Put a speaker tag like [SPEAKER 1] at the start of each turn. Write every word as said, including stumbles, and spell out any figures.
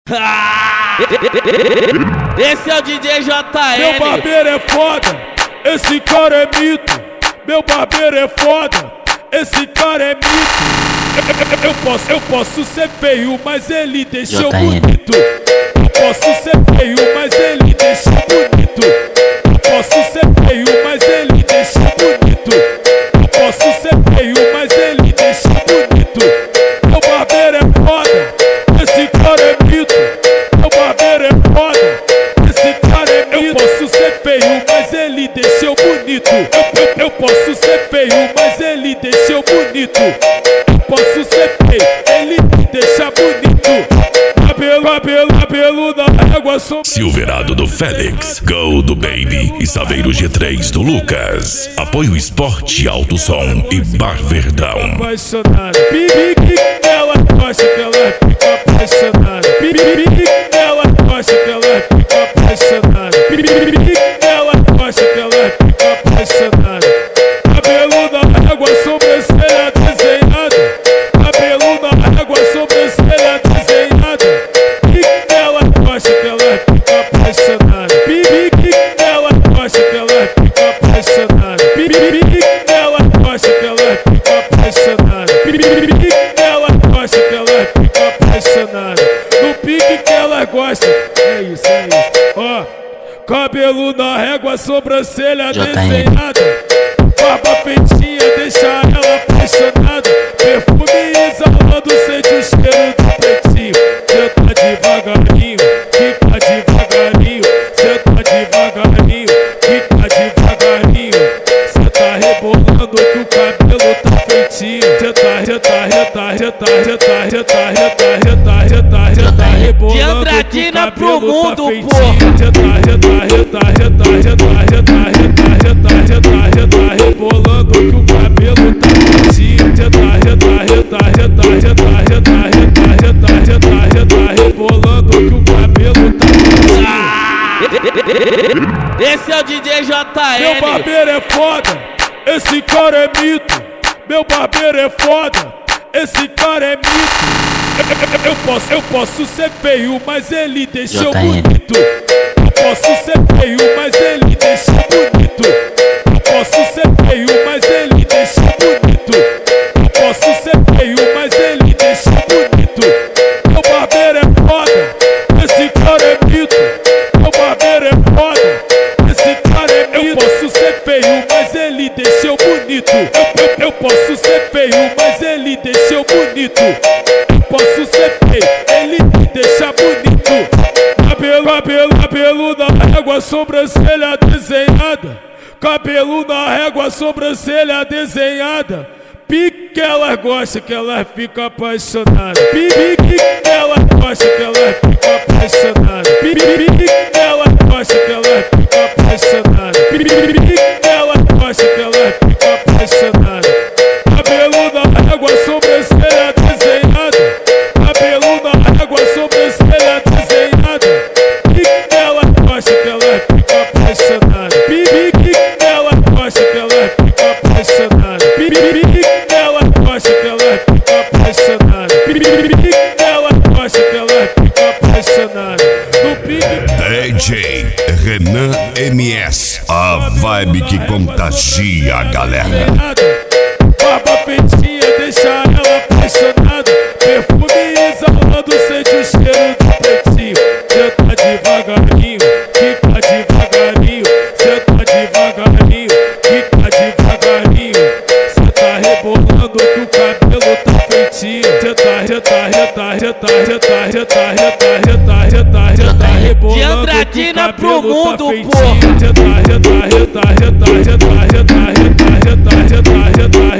[SPEAKER 1] Esse é o D J J L.
[SPEAKER 2] Meu barbeiro é foda, esse cara é mito. Meu barbeiro é foda, esse cara é mito. Eu, eu, eu posso, eu posso ser feio, mas ele deixou bonito. Eu posso ser feio, mas ele deixou bonito. Eu posso ser feio, mas ele deixou bonito. Eu posso ser feio, mas ele deixou bonito. Meu barbeiro é foda, esse cara é mito. Meu barbeiro é foda, esse cara é mito. Eu posso ser feio, mas ele deixou bonito. Eu, eu, eu posso ser feio, mas ele deixou bonito. Eu posso ser feio, ele me deixa bonito. Cabelo, cabelo, cabelo na régua sombra.
[SPEAKER 3] Silverado do Félix, Gol do Baby e Saveiro G três do Lucas. Apoio Esporte, Alto Som e Bar Verdão.
[SPEAKER 2] Apaixonada, pipi, ela gosta que ela fica apaixonada. Pipi, ela gosta que ela fica apaixonada. Pipi, ela gosta que ela fica apaixonada. Cabelo na régua, sobrancelha desenhada. Cabelo na régua, sobrancelha desenhada. Pipi, ela gosta que ela fica apaixonada. Pipi, ela gosta que ela fica apaixonada. Pipi, ela gosta que ela fica apaixonada. Pipi, ela gosta que ela fica apaixonada. No pique que ela gosta, é isso, é isso. Ó, cabelo na régua, sobrancelha desenhada. Barba feitinha, deixa ela apaixonada. Perfume exalando, sente o cheiro do pretinho. Senta devagarinho, fica devagarinho. Senta devagarinho, fica devagarinho. Cê tá rebolando que o cabelo tá feitinho. Cê tá, cê tá, cê tá, cê tá, cê tá, cê tá, cê tá, cê tá, cê tá, cê tá rebolando que o cabelo tá feitinho. Cê tá, cê tá, cê tá, cê tá, cê tá, cê tá, cê tá, cê tá, cê tá, cê tá rebolando que o cabelo tá feitinho. Cê tá, cê tá, cê tá, cê tá, cê tá, cê tá, cê tá, cê tá, cê tá, cê tá rebolando que o cabelo tá feitinho.
[SPEAKER 1] Esse é o D J J L.
[SPEAKER 2] Meu barbeiro é foda, esse cara é mito. Meu barbeiro é foda, esse cara é mito. Eu, eu, eu posso, eu posso ser feio, mas ele deixou bonito. Eu posso ser feio, mas ele deixou bonito. Eu posso ser feio, mas ele deixou bonito. Eu posso ser feio, mas ele deixou bonito. Meu barbeiro é foda, esse cara é mito. Meu barbeiro é foda, esse cara é mito. Eu posso ser feio, mas ele deixou bonito. Eu, eu, eu posso ser feio, mas ele deixou bonito. Eu posso ser feio, ele me deixa bonito. Cabelo, cabelo, cabelo na régua, sobrancelha desenhada. Cabelo na régua, sobrancelha desenhada. Pique que ela gosta que ela fica apaixonada. Pique que ela gosta que ela fica apaixonada. Pique que ela gosta que ela fica apaixonada. Pique que ela gosta que ela fica apaixonada. Cabelo na régua, sobrancelha desenhada. Cabelo na régua, sobrancelha desenhada. Pique que ela gosta que ela fica apaixonada. Pique que ela gosta que ela fica apaixonada. Pique que ela gosta que ela fica apaixonada. Pique que ela gosta que ela fica apaixonada. No pique
[SPEAKER 3] D J Renan M S, a vibe que contagia a galera.
[SPEAKER 2] Barba feitinha, deixa ela apaixonada. Perfume exalando, sente o cheiro do pretinho. Senta devagarinho, fica devagarinho. Senta devagarinho, fica devagarinho. Cê tá rebolando que o cabelo tá feitinho. Cê tá, cê tá, cê tá, cê tá, cê tá, cê tá, cê tá, cê tá, cê tá, cê tá rebolando que o cabelo tá feitinho. Cê tá, cê tá, cê tá, cê tá, cê tá, cê tá, cê tá, cê tá, cê tá, cê tá